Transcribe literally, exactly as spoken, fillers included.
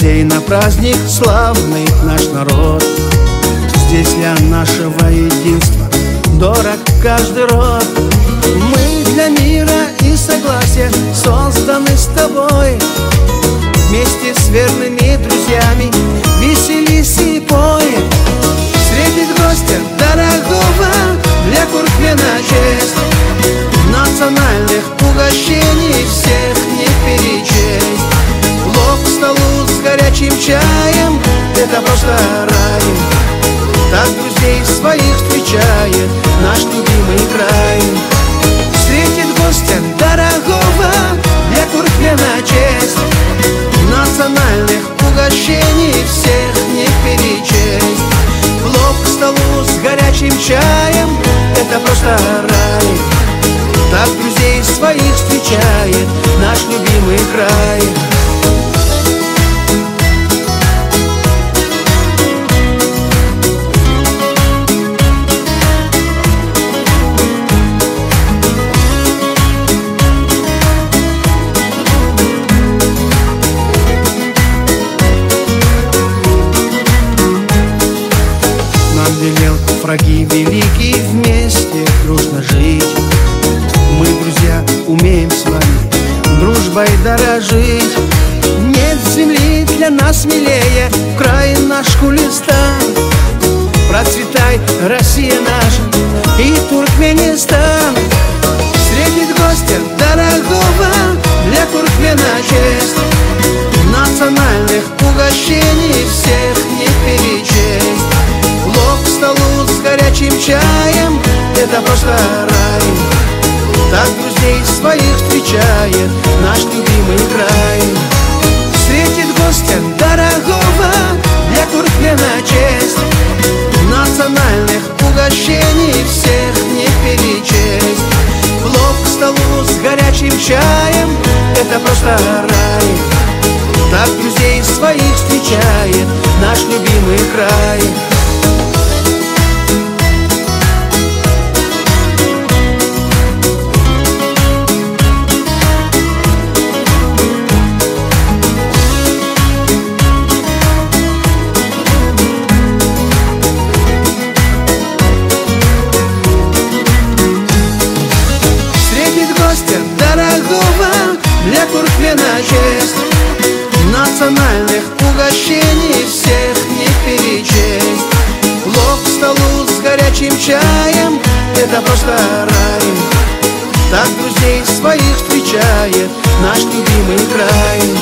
гостей на праздник славный наш народ. Здесь для нашего единства дорог каждый род. Мы для мира и согласия созданы с тобой. Вместе с верными друзьями веселись и пой. Встретить гостя дорогого для Куркмена честь. Национальных угощений всех не перечесть. Плов к столу с горячим чаем — это просто рай. Так друзей своих встречает наш любимый край. Встретит гостя дорогого для Куркмена честь. Национальных угощений всех не перечесть. Плов к столу с горячим чаем — это просто рай. Так друзей своих встречает наш любимый край. Велел враги великий вместе дружно жить. Мы, друзья, умеем с вами дружбой дорожить. Нет земли для нас милее, край наш Кулистан. Процветай, Россия наша и Туркменистан. Встретит гостя дорогого для Куркмена честь. Национальных угощений всех не перечесть. Плов к столу с горячим чаем — это просто рай. Так друзей своих встречает наш любимый край. Встретит гостя дорогого для Куркмена честь. Национальных угощений всех не перечесть. Плов к столу с горячим чаем — это просто рай. Так друзей своих встречает наш любимый край. Дорогого для Куркмена честь. Национальных угощений всех не перечесть. Плов к столу с горячим чаем — это просто рай. Так друзей своих встречает наш любимый край.